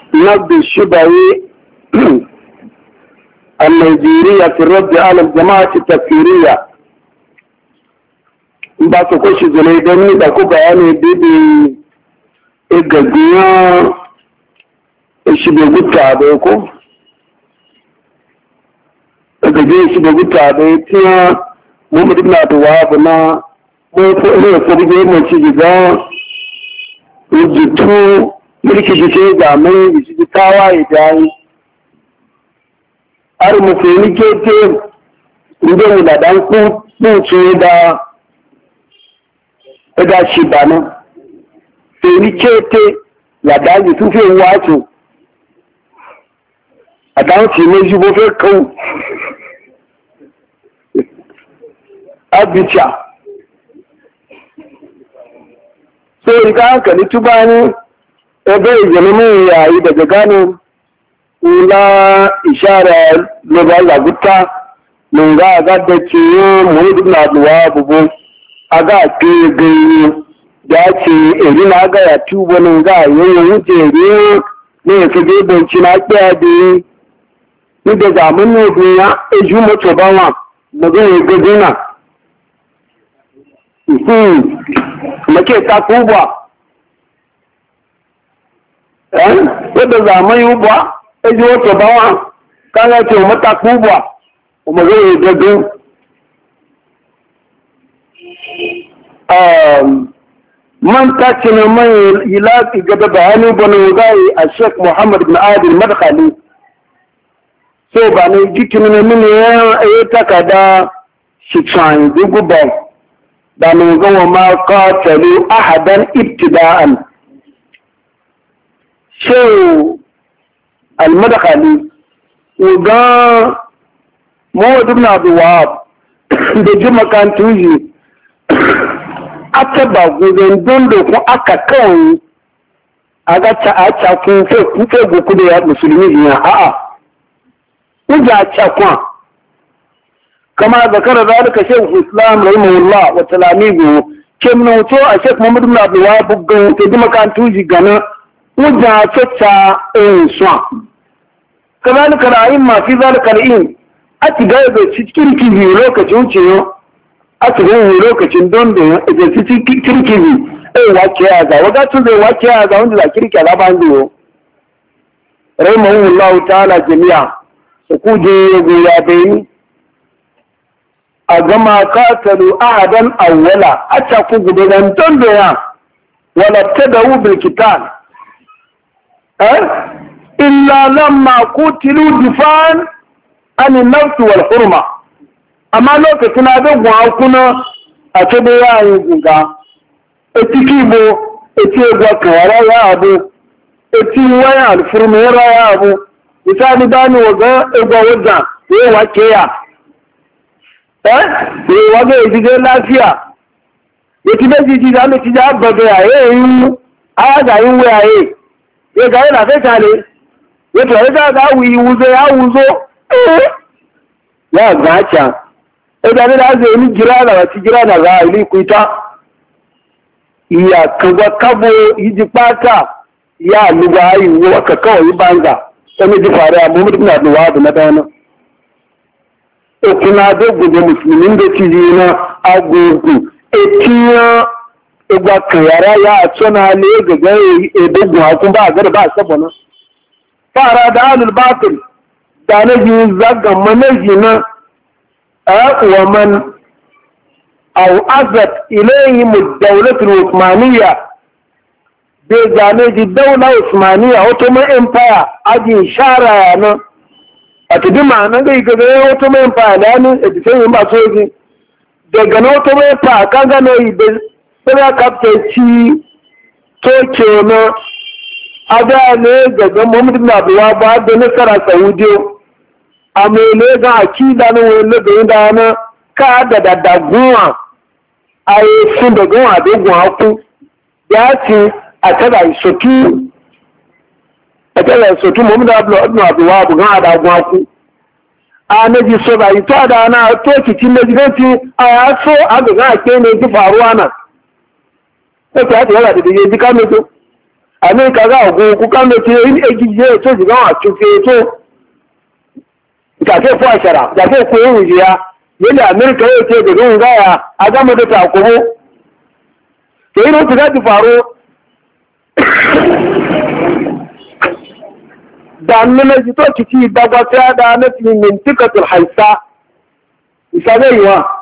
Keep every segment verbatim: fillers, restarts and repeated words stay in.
نقد الشبهي النيجيرية في الرد على الجماعة التكفيرية ba su kwashi zane don ni da ku bayani bibi igagiya shi bai guta da ko igagiya shi bai guta da ya tiya muhammadu na da wabu na mafi ne kurge mai ci giga rujutu mulki jike ga mai jiki tawaye da yi har mafi ni kete inda da dan kuce da ẹgbà ṣe ìbànú èyí kéèké làdáyé tó fẹ́ wájú àdáhùn tí méjì bó fẹ́ kọ́ abicha so ìká hankali túbá ní ẹgbẹ́ ìjẹ̀lẹ́mú yayi daga gano ńlá ìṣàrẹ̀ lọ́gbà làgúta lọ́gbà agádẹ́kì yóò mú ìdúnà àdúwà gbogbo aga ke gani da ce eri na aga ya tubo nan ga yayin wuce ne ne ka je banci na kiya da ni da zaman ne duniya e ju moto ba wa daga ya gadina hmm make ta kuba eh wanda zaman yi ba e ju moto ba wa kan ya ce mata kuba kuma zai gadin man tace na man yilaki gaba bayani bane gai a Sheikh Muhammad bin Adil Madkhali so ba ne jikin ne mini ya yi takada shi tsan dugu ba da ne ga ma qatalu ahadan ibtida'an Sheikh Al-Madkhali uga Muhammad bin Abdul Wahab da jimakan tuji aka ba gudun dondo ko aka kawai a ga ta kun fe kuke goku da ya musulmi ya a'a uja cakwa kama zakara zalika shaykh islam rahimahullah wa talamihu kemno to a shaykh muhammad ibn abdul wahab gan to dima kan tuji gana uja tata in swa kazalika ra'ayin ma fi zalika al'in ati ga da cikin kibi lokacin ciyo aka yi lokacin don da ya su kirkiri ai wake ya za waga tun zai wake ya za wanda za kirki za ba hanzu rahimahullahu ta'ala jami'a su kuje ya goya bayani a gama katalu ahadan awwala a caku gudunan don da ya walatta da bil kitan eh illa lamma kutilu difan an nafs wal hurma amma lokacin abin gwa kuna a ce da yayin guga eti kibo eti egwa kawara ya abu eti waya alfurmi ya abu misali dani waga egwa wadda ya wake ya eh ya waga ya jide lafiya ya ti da jiji da mai tija abba da ya yi a ga yin wayaye ya ga yana kai kale ya to ya ga wuyi wuzo ya wuzo ya gacha idan da zai yi gira da wata gira da za a yi kuita iya kagwa kabo yi ji fata ya luga yi waka kawai banza ta mai ji faru a mummur na da wadu na dana okuna dogo da musulmin da ci na agogo etiya igba kayara ya a tsona ne ga gari edogun hakun ba a gari ba a sabona fara da alul batil da na ji zaga manaji na ومن أوعزت إليهم الدولة العثمانية بجانب الدولة العثمانية أوتوما إمباير أجي شارع أتدي معنى ذي كذا أوتوما إمباير لأنه أتسين يمبا سوزي دقنا أوتوما إمباير كان كان يبز بلا كابتشي توكيونا أدا نيجا محمد بن عبد الوهاب بعد نصر سعوديو amele ga akida na wele da indana ka da da daguwa ai sun da gwa da gwa ku ya ci a tada sotu a tada sotu mu da ablo ibn abdullah bu ga da gwa ku a na ji so ba ita da na to kitin da gidanci a ya so a ga ga ke ne ki faruwa na ko ta da da ji ka ne to Amerika ga go ku kan da ce in egiye to jiga wa tufe to ka ce ko ashara da ce ko yin jiya yana Amerika ya ce da gun gaya a gama da takumu to irin su ga faro da nuna ji to kici da gwata da na min tikatul haisa isa zai wa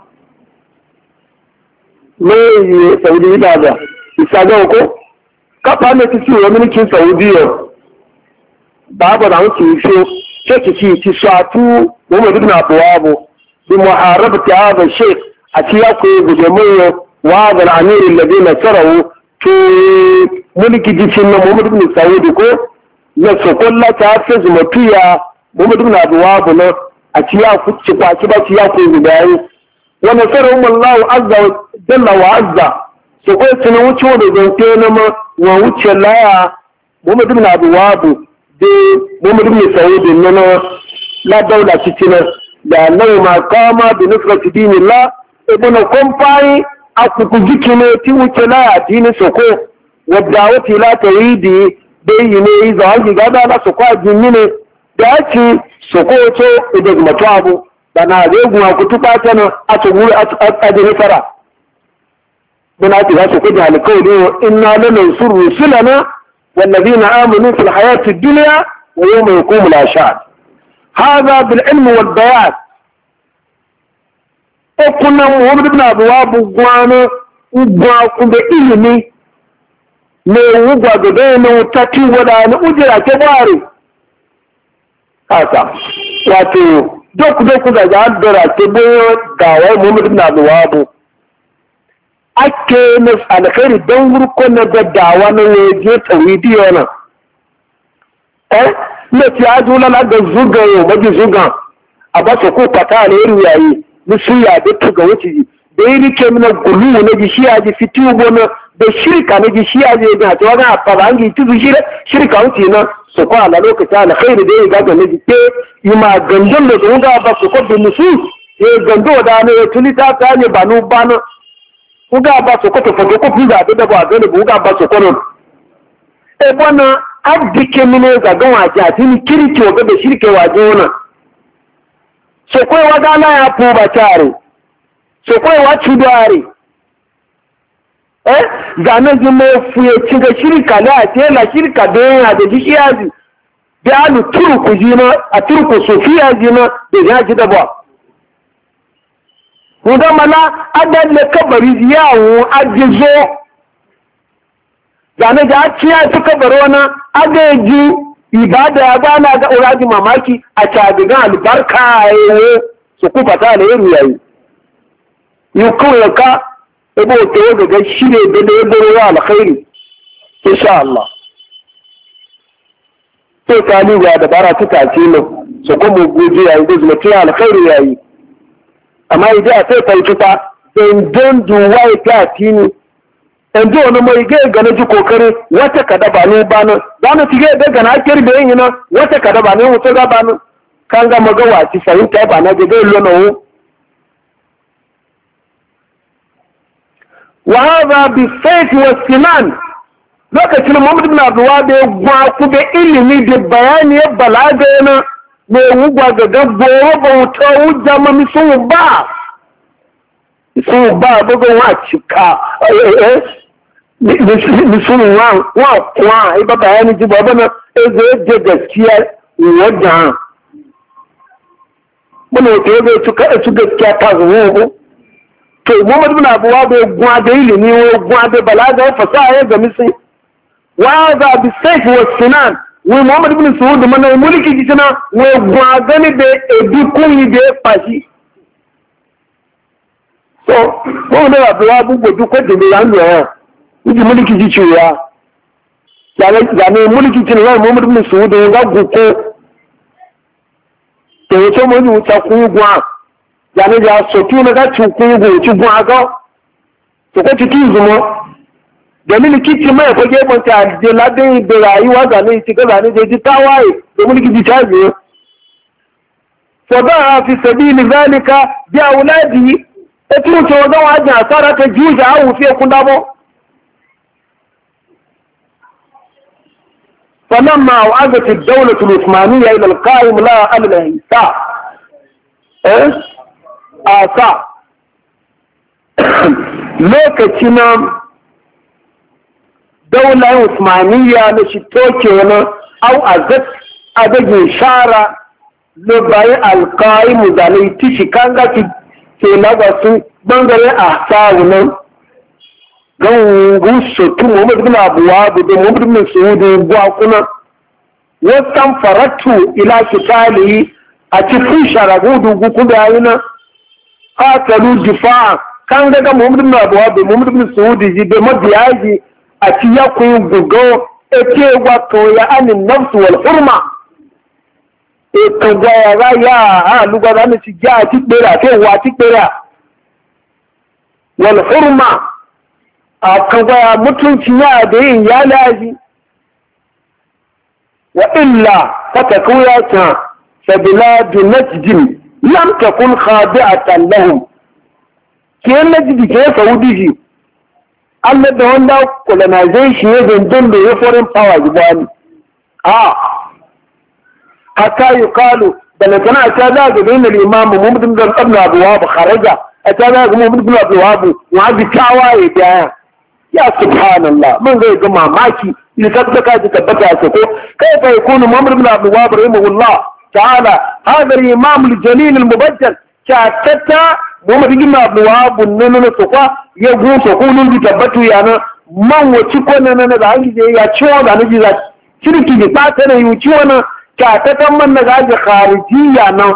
mai saudi da ba isa ga ko kafa ne kici wa mulkin saudiya babu da wuce shi ce kici ci shatu Muhammad ibn Abdullah bi muharabati hada shaykh a ci ya koyi gujemin wa da amir alladhi nasarahu to mulki jicin na Muhammad ibn Saudi ko na sokolla ta fi zumatiya Muhammad ibn Abdullah na a ci ya fuci kwaci ba ci ya koyi gudayi wa nasarahu Allah azza wa jalla wa azza so ko tuna wuce da zonte na ma wa wuce laya Muhammad ibn Abdullah de Muhammad ibn Saudi na la daula cikin da nan ma kama bi nusrati dinillah ibn kumfai akuku jikine ti wuce laya dini soko wadda wati la tawidi dai ne za a ga da la soko ajinne da ci soko to da mato abu bana regu aku tuka tana a tuguri a dini fara muna ci za su kuji alkawari inna lanansur rusulana والذين آمنوا في الحياة الدنيا ويوم يقوم الأشهاد هذا بالعلم والبيان وكنا محمد بن أبواب وقوانا وقواكم بإلمي نوغوا قدين وتكي ودان أجرى كباري هذا واتو دوك دوك دا جادرى كبير دعوة محمد بن أبواب ake na alkhairi don wurko na daddawa na waje tawidi yana eh ne ti ajula la da zuga yo maji zuga a ba su ko fata ne irin yayi musu ya da tuga wuce da yi rike mina gulu na ji shi aji fitiyo gona da shirka na ji shi aji da ta wani a fara an gi tuzu shirka wuce na su kwa ala lokaci alkhairi da ya gaga na ji ke yi ma gandun da zuga ba su kwa da musu ya gando da ne ya tuni ta ta ne ba nu ba na uga ba so koto foto ko fuza da da ba da uga ba so kono e bona adike mine ga ga waje atini kirki wa ga da shirke waje wannan so koi wa dala ya fu ba tare so koi wa tudare eh ga na ji mo fu ya ci ga shirka la te la shirka da ya da dishiyazi da alu turku jina a turku sofiya jina da ya ji da ba Kuda mana adalle kabari yawo ajizo zane ga ciya su kabaro na adaji ibada ya bana ga uraji mamaki a cabigan albarka yayi su kufa ta da yaro yayi yi kawai ka ebo to ga ga shire da da yabo ya alkhairi insha Allah sai kali ga da bara ta tace mu su kuma goje yayi da zuwa ta alkhairi yayi amma idan a sai falcuta in don duwa ya ta tini in ji wani mai gai gane ji kokari wata kada ba ne ba nan za mu ci gai daga na kirbe yin yi nan wata kada ba ne wuce ga ba nan kan ga magawa ci fahimta ba na ga gai lona wu wa haza bi saiti wa sinan lokacin Muhammad ibn Abdullah da gwa ku da ilimi da bayani ya balaga yana me wugwa ga gaggowa bauta wujja mami sun ba sun ba bugun wa cika sun wa wa kuwa iba bayani ji babu na eze je gaskiya wadda muna wata yau tuka su gaskiya ta zuwa bu to Muhammad bin Abuwa bai gwa da ilimi wa gwa da balaga fasaha ya gami sai wa za bi saif wa sinan wai Muhammad ibn Saud mana mulki jina wai gwagani da ebi kunyi da fashi so ko da abuwa bugo duk ko da ran ya yi mulki ji ciwa ya ga ne mulki jina wai Muhammad ibn Saud ga guko to yace mu ta ku gwa ya ne ya so tu na ga tu ku go ci gwa ga to ko ci tuzumo dalilin kici mai fage manta da ladin da rayuwa ga ne ci ga ne ji tawaye da mulki ji taje fa ba fi sabil zalika bi auladi etu to ga waje asara ta juja awu fi kun dabo فلما وعدت الدولة العثمانية إلى القائم لها على الإحساء إيه؟ آسا لوكتنا دولة عثمانية نشتوكينا أو أزت أدج إشارة لباي القائم ذلك تشكانغا في لغة بانغري أحساونا gan sotu Muhammad bin Abuwab da Muhammad bin Saudi buwa kuna wasan faratu ila kitali a cikin sharagudu guku da yana qatalu difa kan daga Muhammad bin Abuwab da Muhammad bin Saudi ji da mabiyaji a ci ya ku gugo ete wato ya anin nafs wal hurma e kan ga ya ya ha lugwa da ni ci ja ci bera te wa ci bera wal hurma a kaga mutunci ya da yin ya laji wa illa fata kawai ta sabiladu najdin lam takun khadi'atan lahum ke najdi ke saudi ji Allah da wanda colonization ya zandon da ya foreign power gibani a haka yuqalu balagana ta da ga bayin al-imam Muhammad bin Abdul Wahhab kharaja ta da ga Muhammad bin Abdul Wahhab wa bi tawaye da ya subhanallah man zai ga mamaki ni tabbata ji tabbata ce ko kai fa yakunu Muhammad ibn Abdul Wahhab rahimahullah ta'ala hada al-imam al-jalil al-mubajjal cha tata Muhammad ibn Abdul Wahhab nan so kwa ya go so ko nun ji tabbatu yana man wace ko nan nan da hanji je ya ciwo da naji za shirki ji ta tare yi ciwo nan cha tata man na ga ji kharijiyya nan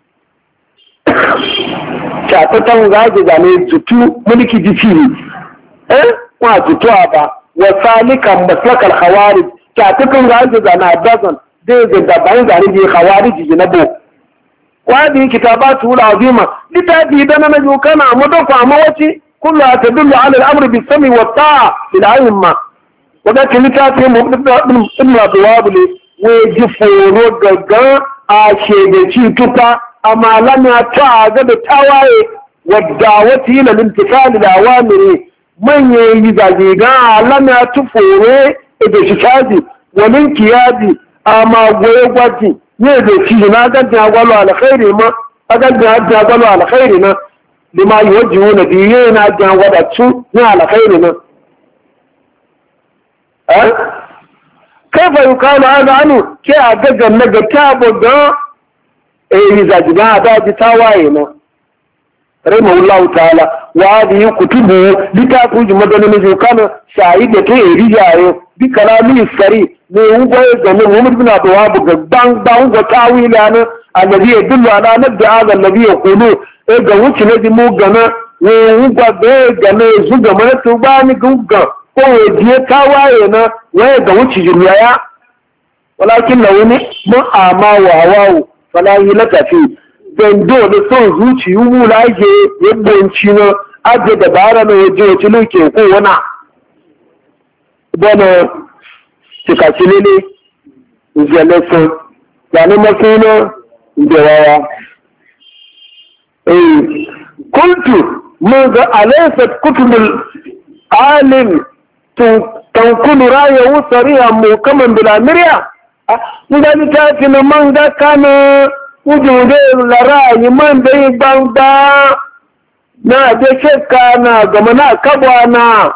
cha tata ga ji da ne tutu mulki ji fili eh wa tutuwa ba wa salikan maslakal khawarij ta tukun gaji da na dazan dai ga daban da ne khawarij jinabo wadi kitabatu al-azima litabi dana na yukana mudafa amma wace kullu tadullu ala al-amr bis-sami wat-ta'a bil-aimma wada kilitafi muhammad ibn abdulwahab ne we ji foro gaga a shege ci tuta amma lana ta ga da tawaye wadda wati ila al-intifal al-awamiri manye yi zage ga alama ya tufore da shi caji wani kiyaji a magoye gwaji ne da shi na gajin agwalo alkhairi ma a gajin agwalo alkhairi na lima yi wajen wani biye na gajin wadatu na alkhairi na kai fa yi kawo ana anu ke a gajin na ga tabo don yi zage ga a daji tawaye na رحمه الله تعالى وهذه كتبه لتأكل جمدنا مجوكانا شاهدة رجاء بكلامه السريع نيوغو يزمون محمد بن عبد الوهاب بان بان وتاويلانا الذي يدل على نبدا هذا الذي يقولون ايه وچ ندي مو غنا نيوغو به غنا زوغا ما توباني غوغا ko je tawaye na waye ga wuci jumlaya walakin lawni mu ama wa hawawu fala yilata fi dando da son zuciyu mu laje yaddanci na aje da bara na waje wace luke ko wana bana cika cilele jalasa yani masuna jawawa eh kuntu ماذا أليست كتب العالم تنقل رأيه صريحا محكما بلا مريا نقول كافنا من ذا كان وجوده لرأي من ذي باندا na je shekka na gama na kabwa na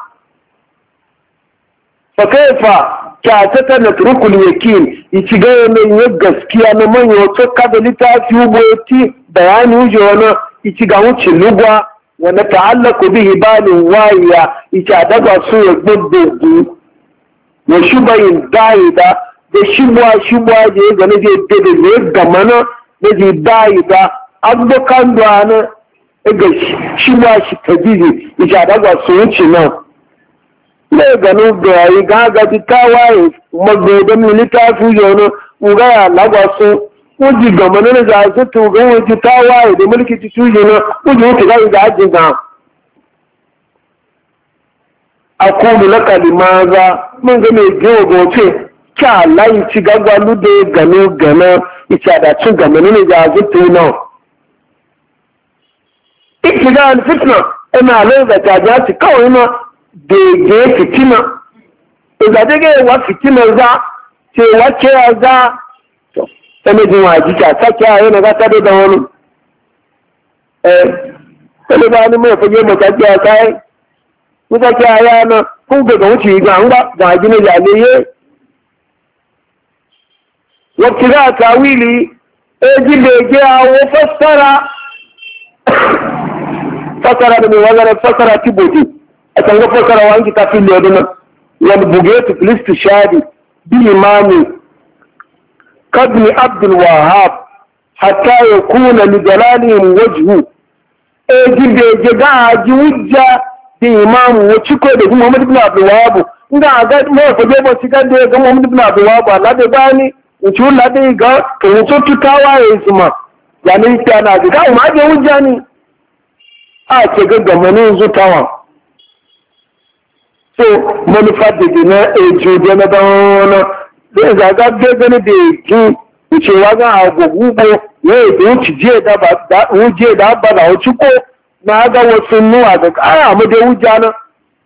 fa kaifa ta ta na turkul yakin ichi ga ne gaskiya na manyo to kada litafi uboti bayani ujo na ichi ga wuce lugwa wa na ta'allaqu bihi balin waya ichi daga su ya gboddo wa shubayin daida da shubwa shubwa je ga ne je de de gama na ne daida abdukan duana ga shi ba shi tabizi ita daga su wuce nan ne gano da yi gaga ti tawaye magodan littafi yono uga ya lagwa su uji gama na za su tuga wuce tawaye da mulki ti tuje na uji wuce ga ga ajin ga aqulu laka limaza mun ga me jiwo goce ka lai ci gagwa lude gano gana ita da cin gama ne za su tuna ابتداء الفتنة اما لذا تاجاتي كوينة ديجي فتنة اذا ديجي وفتنة ذا ce wace ya ga sanadin wajika sake a yana za ta da wani eh wani ba ni mai fage mataki a kayan mutake a yana kun ga wuce ga an ba ga gina jami'ai wacce za a tawili eji bege a wo fassara fassara da mai wazarar fassara tiboti a can ga fassara wanki kafin da yadda wani buge tu filisti shadi bi imami kadni abdul wahab hatta ya kuna li jalalihim wajhu eji bege ga aji wujja bi imamu wacce ko da muhammad ibn abdul wahab inda a ga mai fage ba shigar da ya ga muhammad ibn abdul wahab Allah da bani wuce wula dai ga kawuto tutawa ya yi zuma yanin ta na ga ga ma je wujja ne a ce ga gamanin zutawa so manufa da gina ejo da na dawana zai zaga bai gani da yake wucewa ga agogo ya yi da wuce je da ba wuje da ba da wuce ko na ga wasu nuwa ga kara mu da wujja na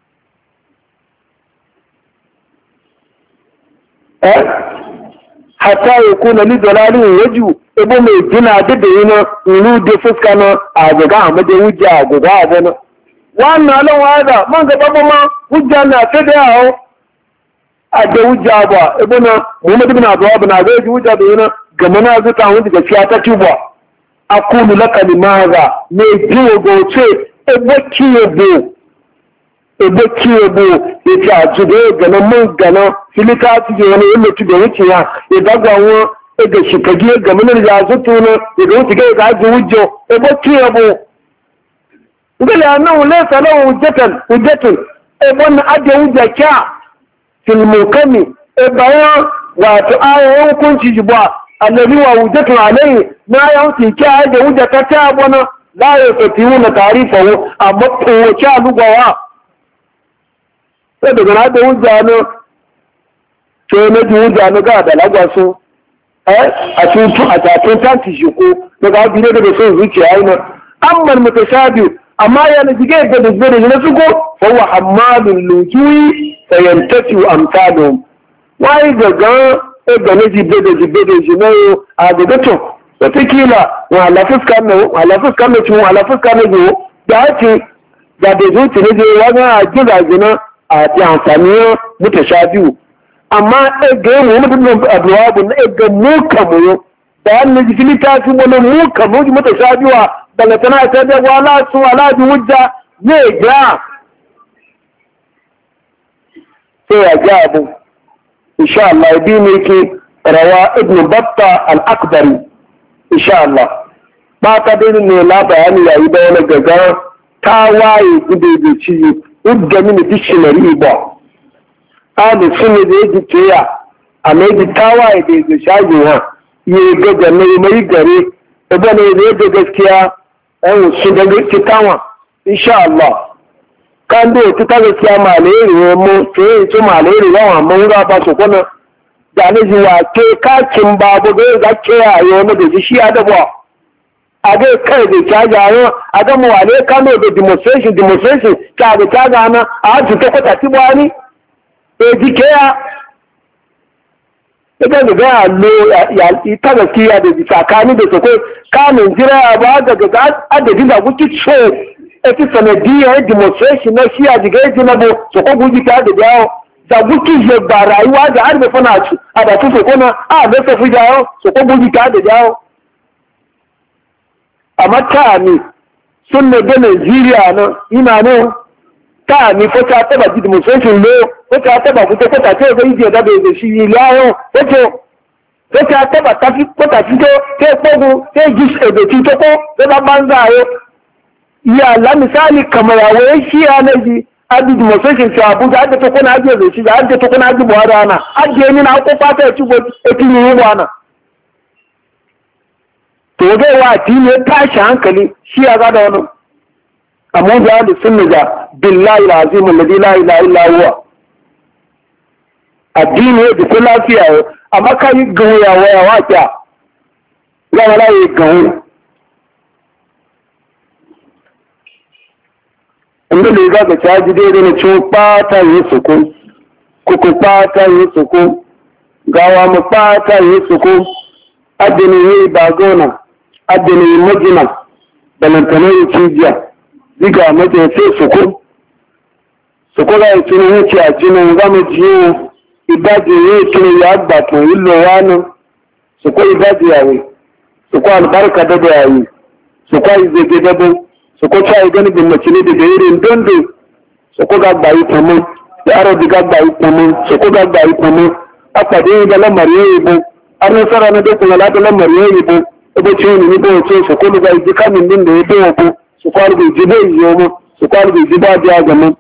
eh hatta ya kuna ni dalalin waju ebo mai gina da da yana inu da fuska na a gaga a madai hujja a gaga a gana wannan lan wada man ga babu ma hujja na ta da yawo a da hujja ba ebo na Muhammad ibn Abdullah na ga hujja da yana ga mana zuta wanda gaskiya ta tuba aqulu laka limaza ne jiwo goce ebo kiyebo ebe kiyobo ya ce a ci da ya gana mun gana filita su ke wani yin mutu da wuce ya ya dagwa wọn ega shikagi ya gama na ya zutu na ya ga wuce ga aji wujjo ebe kiyobo ngale a nan wule salon hujjatan hujjatan ebe na ajiye wujja kya filmukami ebe ya wato ayayen hukunci jibuwa annabi wa hujjatun alayhi na ya wuce kya ajiye wujja ta ta abona la ya tafi wuna tarifahu amma kowace alugawa sai daga na da wujano to na ji wujano ga da lagwaso eh a tutu a tatun tanti shiko daga bi ne daga son zuciya ina amma mutashabi amma ya na jige da da da na suko fa huwa hammadul lujui fayantafi amsalum wai daga e ga ne jibbe da jibbe da jinayo a daga to wataƙila wa lafuska ne wa lafuska ne tun wa lafuska ne go da ce da da zuci ne je wani a gida gina a ti amfani mutashabihu amma ga Muhammad ibn Abdulwahab na ga mu kamu da an ji filita su wani mu kamu mutashabiwa daga tana ta da wala su wala ji hujja ne ga sai ya ga abu insha Allah bi ne ke rawa ibn Battah al-Akbari insha Allah ba ta dai ne la bayani yayi da wani gaga ta waye gudu da ci udda mini dictionary ba ali sunne da yake tiya a mai da tawaye da yake shage ha yi gaga mai mai gare da ne da yake gaskiya an su da gaskiya tawa insha Allah kan da ta ta gaskiya malaire mu sai to malaire yawa mun ga ba su kuna da ne ji wa ke kakin babu ga gaske ayo na da shi ya da ba a dai kai da cajawo a ga mu wale kano da demonstration demonstration ta da caga na a hajji ta kwata ti bani e jike ya ita da ga lo ya ita da kiya da tsakani da sako kanin jira ba ga ga adadin da kuki so e ti sanadiya demonstration na shi a jiga ji na bo so ko guji ta da jawo da kuki je ba rayuwa da har da fana ci a da su so na a da su fi jawo so ko guji ta da jawo amma ta ni sun na ga Najeriya nan ina ne ta ni ko ta taba ji demonstration lo ko ta taba ku ta ta ce ga ije da bai da shi lawo ko to ko ta taba ta fi ko ta fi to ke kogu ke ji e da ti to ko da banza yo ya la misali kamar yawo shi ya na ji adi demonstration ta Abuja da to ko na ji da shi da to ko na ji Buhari ana aje ni na ko fata ci go e ti ni wana to zai wa addini ya tashi hankali shi ya gada wani amma da da sunna da billahi alazim alladhi la ilaha illa huwa addini ya da lafiya amma kai gawo ya waya wa kya la wala yi gawo inda ne ga ga caji dai ne ci pata yi sukun ku ku pata yi sukun gawa mu fata yi suku adini yi bagona adini yi majina balantana yi cijiya diga maje sai suku suku ga yi tuni wuce a jinin gama jiyo idaji yi tuni ya gbata yi lowanin suku idaji yayi suku albarka da da yayi suku yi zage dabo suku ca yi gani bin macini daga irin dondo suku ga gbayi tamun da arabi ga gbayi tamun suku ga gbayi tamun apàdé da lamar yayi bu an nasara na dukkan alaka lamar yayi bu ibo ce ni bo ce su ko ga ji kamin din da ya bu su kwaru bi jibe yo mu su kwaru bi jiba biya ga mu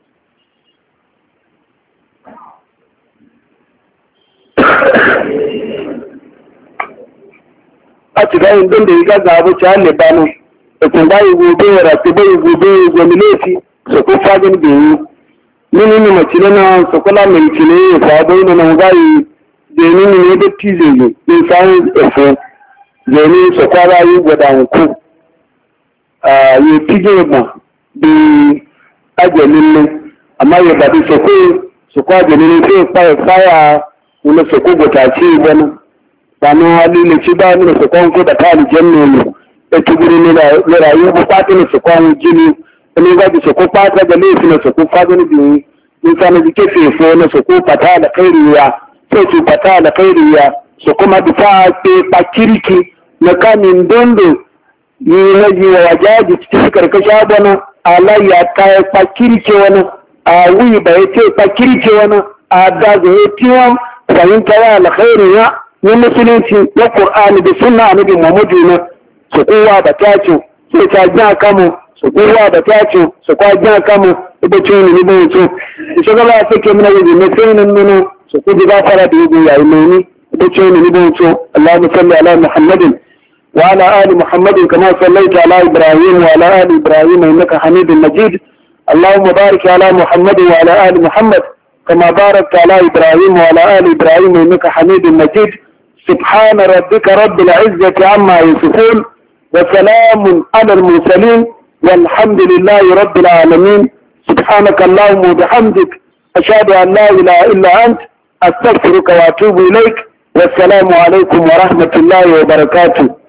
a ci ga yin din da ya ga abu ci halle banu da kun ga yi gobe ra ti bai gobe gwamnati su ko fadin bi nini ni macile na sokola mai cile ya faɗo na nan gayi jeni ne da tize ne in sai efo jeni sokola yi gwada ku a yi tige ba bi ajalin ne amma ya ba bi soko soko ajalin ne sai fa faya wala soko gota ci bana bana hali ne ci ba ne soko ko da kali janne ne da tuguri ne da rayu ba ta ne soko jini ne ga bi soko fata da ne ne soko fata ne bi insana jike fefo na su ko fata da kairiya sai su fata da kairiya su kuma bisa ke pakirki na kamin dondo yi na yi wa wajaji cikin karkashi abana alayya ta pakirki wani a wuyi ba ya ce pakirki wani a daga ya tiwon fahimta ya alkhairiya na musulunci na ƙur'ani da sunna annabi muhammadu na su kowa da tace sai ta ja kamu su kowa da tace su kwa ja kamu ibo chini ni bo chu isogala afike mna yidi metene nno so kudi gafara bi yugo ya imani ibo chini ni bo chu Allahumma salli ala Muhammadin wa ala ali Muhammadin kama sallaita ala Ibrahim wa ala ali Ibrahim innaka Hamidum Majid Allahumma barik ala Muhammadin wa ala ali Muhammad kama barakta ala Ibrahim wa ala ali Ibrahim innaka Hamidum Majid سبحان ربك رب العزة عما يصفون وسلام على المرسلين والحمد لله رب العالمين سبحانك اللهم وبحمدك أشهد أن لا إله إلا أنت أستغفرك وأتوب إليك والسلام عليكم ورحمة الله وبركاته.